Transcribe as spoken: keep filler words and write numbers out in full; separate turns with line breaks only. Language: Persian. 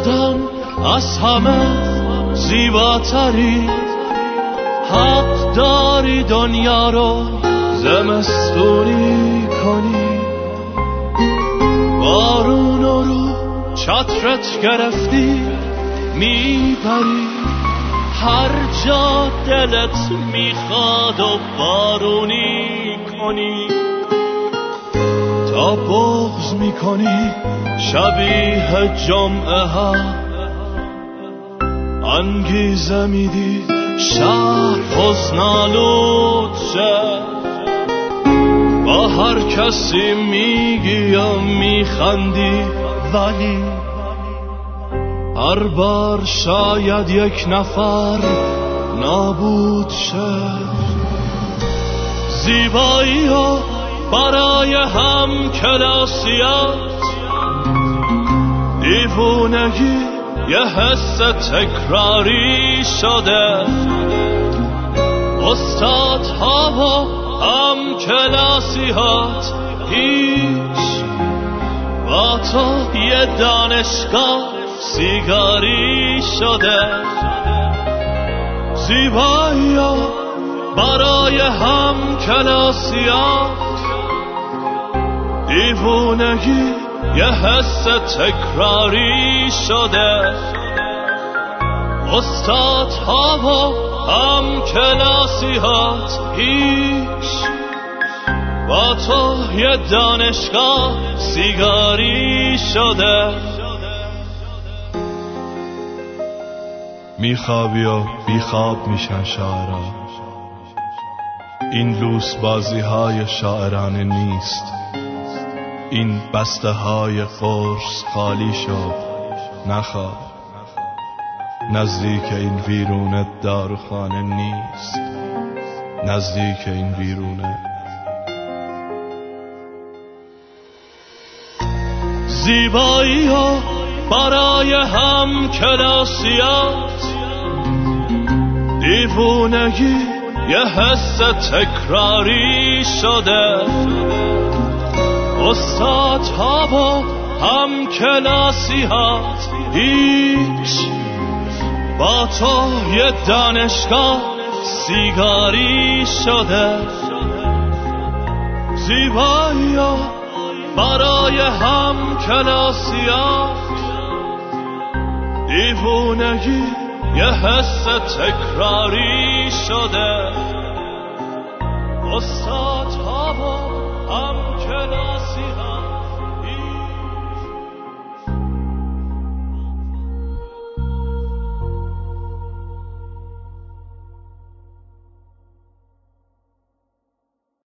شدن از همه زیباتری، حق داری دنیا رو زمستونی کنی. بارون رو چترت گرفتی میبری، هر جا دلت میخواد و بارونی کنی. تا بغض میکنی شبیه جمعه ها، انگیزه میدی شهر حزن‌آلود شه. با هر کسی میگی یا میخندی، ولی هر بار شاید یک نفر نابود شه. زیبایی ها برای هم کلاسیات، دیوونگی یه حس تکراری شده. استاد ها و هم کلاسیات هیچ، با تو یه دانشگاه سیگاری شده. زیبایی ها برای هم کلاسیات، دیوونگی یه حس تکراری شده. استاد ها و هم کلاسیات هیچ، با تو یه دانشگاه سیگاری شده.
میخوابی و بیخواب میشن شاعرها، این لوس بازی های شاعرانه نیست. این بسته های قرص خالی شد، نخواب. نزدیک این ویرونه داروخانه نیست، نزدیک این ویرونه.
زیبایی ها برای هم کلاسیات، دیوونگی یه حس تکراری شده. استاد ها و هم کلاسیات هیچ، با تو یه دانشگاه سیگاری شده. زیبایی ها برای هم کلاسیات، دیوونگی یه حس تکراری شده. استاد ها و هم کلاسیات